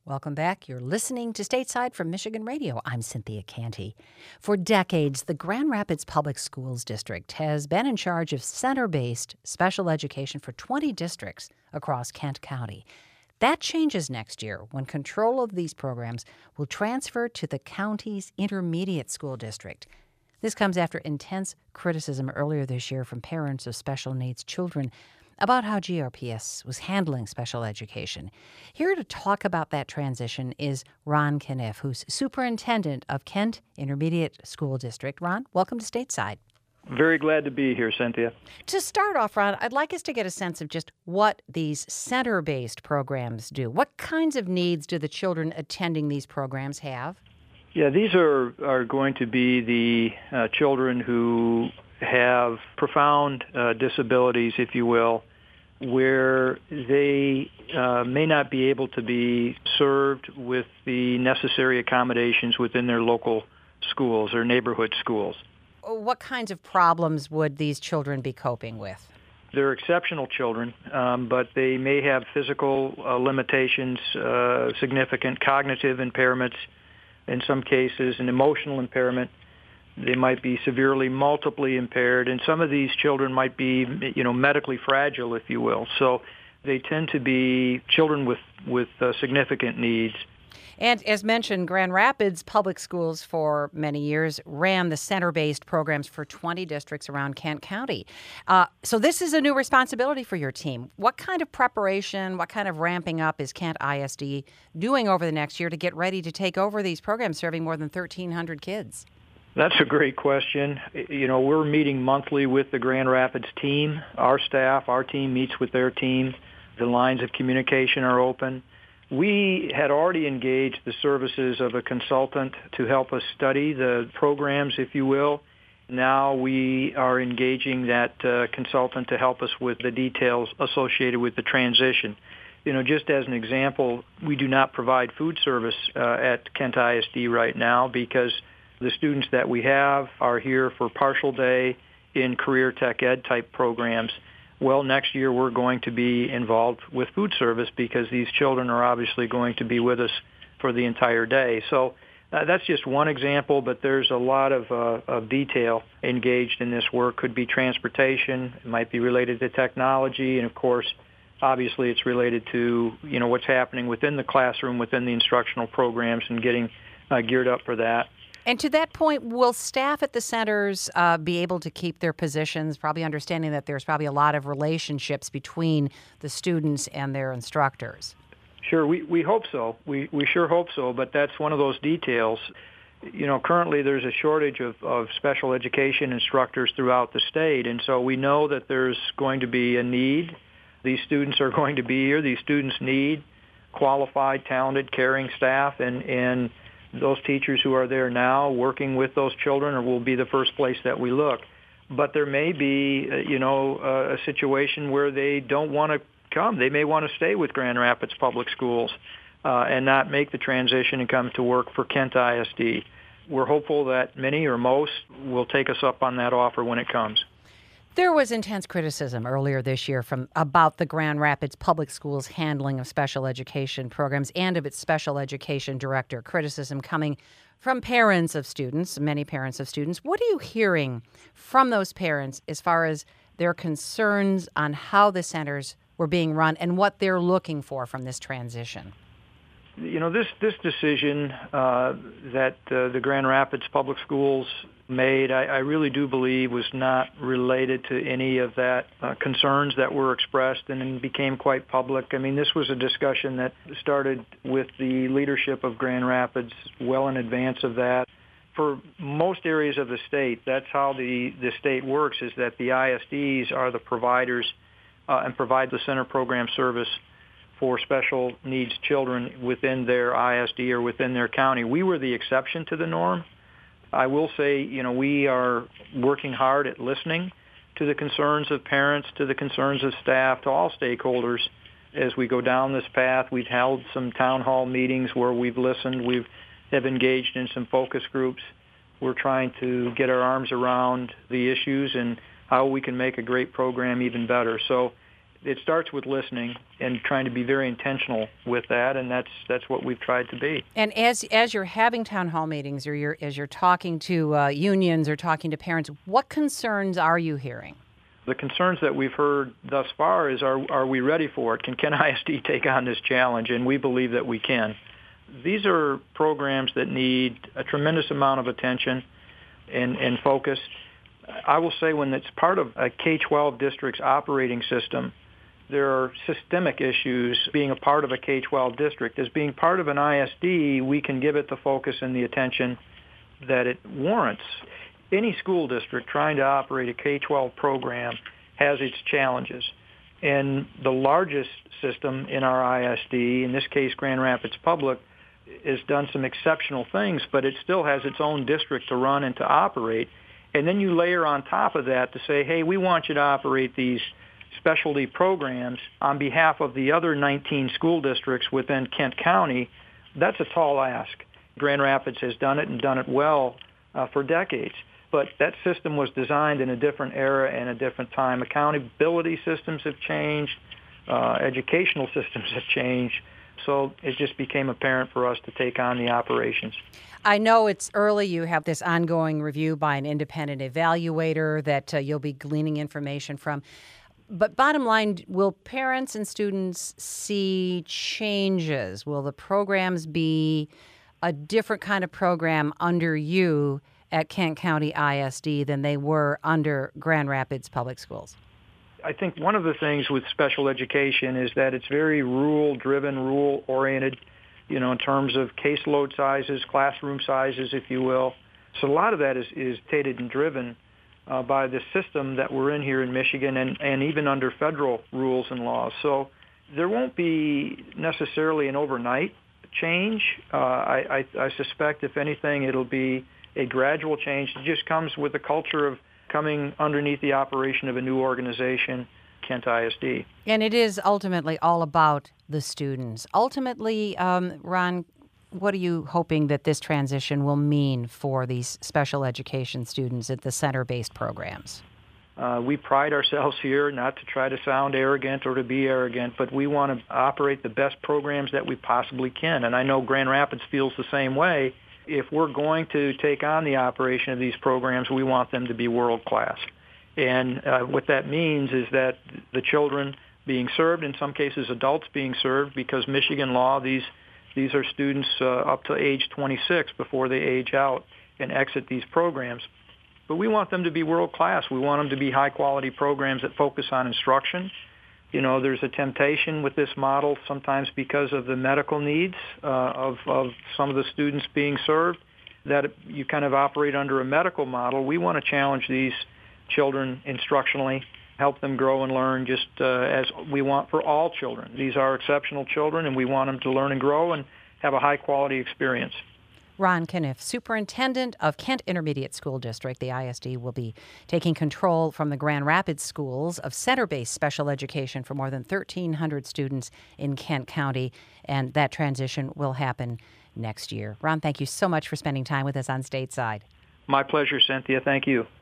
Welcome back. You're listening to Stateside from Michigan Radio. I'm Cynthia Canty. For decades, the Grand Rapids Public Schools District has been in charge of center-based special education for 20 districts across Kent County. That changes next year when control of these programs will transfer to the county's intermediate school district. This comes after intense criticism earlier this year from parents of special needs children about how GRPS was handling special education. Here to talk about that transition is Ron Caniff, who's superintendent of Kent Intermediate School District. Ron, welcome to Stateside. Very glad to be here, Cynthia. To start off, Ron, I'd like us to get a sense of just what these center-based programs do. What kinds of needs do the children attending these programs have? Yeah, these are going to be the children who have profound disabilities, if you will, where they may not be able to be served with the necessary accommodations within their local schools or neighborhood schools. What kinds of problems would these children be coping with? They're exceptional children, but they may have physical limitations, significant cognitive impairments, in some cases an emotional impairment. They might be severely multiply impaired, and some of these children might be, medically fragile, if you will. So they tend to be children with significant needs. And as mentioned, Grand Rapids Public Schools for many years ran the center-based programs for 20 districts around Kent County. So this is a new responsibility for your team. What kind of preparation, what kind of ramping up is Kent ISD doing over the next year to get ready to take over these programs serving more than 1,300 kids? That's a great question. We're meeting monthly with the Grand Rapids team. Our staff, our team meets with their team. The lines of communication are open. We had already engaged the services of a consultant to help us study the programs, if you will. Now we are engaging that consultant to help us with the details associated with the transition. Just as an example, we do not provide food service at Kent ISD right now because the students that we have are here for partial day in career tech ed type programs. Well, next year we're going to be involved with food service because these children are obviously going to be with us for the entire day. So that's just one example, but there's a lot of detail engaged in this work. Could be transportation, it might be related to technology, and of course, obviously it's related to what's happening within the classroom, within the instructional programs, and getting geared up for that. And to that point, will staff at the centers be able to keep their positions, probably understanding that there's probably a lot of relationships between the students and their instructors? Sure, we hope so. We sure hope so, but that's one of those details. Currently there's a shortage of special education instructors throughout the state, and so we know that there's going to be a need. These students are going to be here. These students need qualified, talented, caring staff, and those teachers who are there now working with those children will be the first place that we look. But there may be, a situation where they don't want to come. They may want to stay with Grand Rapids Public Schools and not make the transition and come to work for Kent ISD. We're hopeful that many or most will take us up on that offer when it comes. There was intense criticism earlier this year about the Grand Rapids Public Schools handling of special education programs and of its special education director. Criticism coming from parents of students, many parents of students. What are you hearing from those parents as far as their concerns on how the centers were being run and what they're looking for from this transition? This decision that the Grand Rapids Public Schools made, I really do believe was not related to any of that concerns that were expressed and then became quite public. I mean, this was a discussion that started with the leadership of Grand Rapids well in advance of that. For most areas of the state, that's how the state works, is that the ISDs are the providers and provide the center program service for special needs children within their ISD or within their county. We were the exception to the norm. I will say, we are working hard at listening to the concerns of parents, to the concerns of staff, to all stakeholders as we go down this path. We've held some town hall meetings where we've listened. We have engaged in some focus groups. We're trying to get our arms around the issues and how we can make a great program even better. So it starts with listening and trying to be very intentional with that, and that's what we've tried to be. And as you're having town hall meetings, or as you're talking to unions or talking to parents, what concerns are you hearing? The concerns that we've heard thus far is, are we ready for it? Can ISD take on this challenge? And we believe that we can. These are programs that need a tremendous amount of attention and focus. I will say when it's part of a K-12 district's operating system, there are systemic issues being a part of a K-12 district. As being part of an ISD, we can give it the focus and the attention that it warrants. Any school district trying to operate a K-12 program has its challenges. And the largest system in our ISD, in this case Grand Rapids Public, has done some exceptional things, but it still has its own district to run and to operate. And then you layer on top of that to say, hey, we want you to operate these specialty programs on behalf of the other 19 school districts within Kent County. That's a tall ask. Grand Rapids has done it and done it well for decades. But that system was designed in a different era and a different time. Accountability systems have changed. Educational systems have changed. So it just became apparent for us to take on the operations. I know it's early. You have this ongoing review by an independent evaluator that you'll be gleaning information from. But bottom line, will parents and students see changes? Will the programs be a different kind of program under you at Kent County ISD than they were under Grand Rapids Public Schools? I think one of the things with special education is that it's very rule-driven, rule-oriented, in terms of caseload sizes, classroom sizes, if you will. So a lot of that is dictated and driven by the system that we're in here in Michigan and even under federal rules and laws. So there won't be necessarily an overnight change. I suspect, if anything, it'll be a gradual change. It just comes with the culture of coming underneath the operation of a new organization, Kent ISD. And it is ultimately all about the students. Ultimately, Ron, what are you hoping that this transition will mean for these special education students at the center-based programs? We pride ourselves here not to try to sound arrogant or to be arrogant, but we want to operate the best programs that we possibly can. And I know Grand Rapids feels the same way. If we're going to take on the operation of these programs, we want them to be world-class. And what that means is that the children being served, in some cases adults being served, because Michigan law, these are students up to age 26 before they age out and exit these programs. But we want them to be world-class. We want them to be high-quality programs that focus on instruction. There's a temptation with this model sometimes because of the medical needs of some of the students being served that you kind of operate under a medical model. We want to challenge these children instructionally, help them grow and learn just as we want for all children. These are exceptional children, and we want them to learn and grow and have a high-quality experience. Ron Caniff, Superintendent of Kent Intermediate School District, the ISD, will be taking control from the Grand Rapids schools of center-based special education for more than 1,300 students in Kent County, and that transition will happen next year. Ron, thank you so much for spending time with us on Stateside. My pleasure, Cynthia. Thank you.